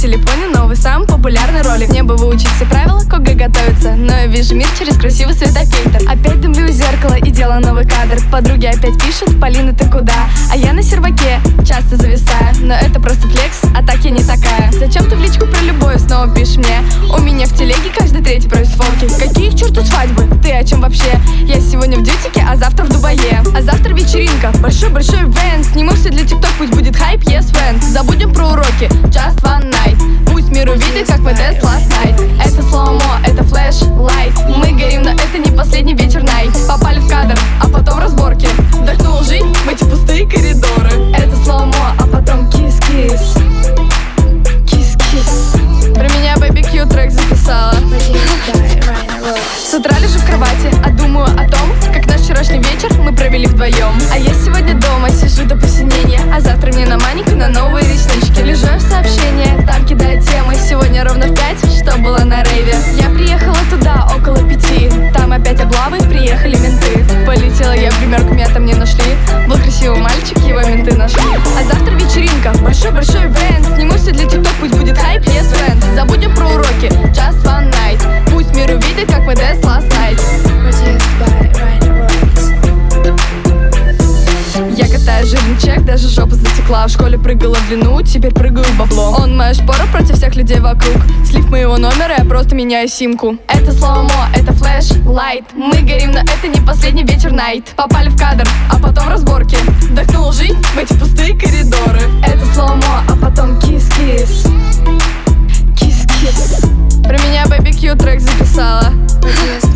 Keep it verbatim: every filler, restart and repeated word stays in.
телефоне новый, самый популярный ролик. Мне бы выучить все правила, как готовиться, но я вижу мир через красивый светофильтр. Опять дымлю у зеркала и делаю новый кадр. Подруги опять пишут: Полина, ты куда? А я на серваке часто зависаю, но это просто флекс, а так я не такая. Зачем ты в личку про любовь снова пишешь мне? У меня в телеге каждый третий просит фотки. Какие к черту свадьбы? Ты о чем вообще? Я сегодня в дьютике, а завтра в Дубае. А завтра вечеринка, большой-большой ивент. Сниму все для тикток, пусть будет хайп, yes friend. Забудем про уроки, just one night. Пусть мир увидит, как мы dance last night. Это слоумо, это флэш-лайт. Мы горим, но это не последний вечер найт. Попали в кадр, а потом разборки. Вдохнул жизнь в эти пустые коридоры. Это слоумо, а потом кис-кис. Кис-кис. Про меня Baby Q трек записала. С утра лежу в кровати, а думаю о том, как наш вчерашний вечер мы провели вдвоем. А я сегодня дома сижу до посинения, а завтра мне на манику, на новые реснички. Лежу я в сообщения, там кидаю темы. Сегодня ровно в пять, что было на рейве. Я приехала туда около пяти. Там опять облавы, приехали менты. Полетела я в примерку, меня там не нашли. Был красивый мальчик, его менты нашли. А завтра вечеринка, большой-большой ивент. Сниму все для тикток, пусть будет хайп, yes friend. Забудем про уроки, just one night. Пусть мир увидит, как мы dance last night. Я катаю жирный чек, даже жопа затекла. В школе прыгала в длину, теперь прыгаю в бабло. Он моя шпора против всех людей вокруг. Слив моего номера, я просто меняю симку. Это слоумо, это флэш-лайт. Мы горим, но это не последний вечер найт. Попали в кадр, а потом разборки. Вдохнул жизнь в эти пустые коридоры. Это слоумо, а потом кис-кис. Кис-кис. Про меня Baby Q трек записала.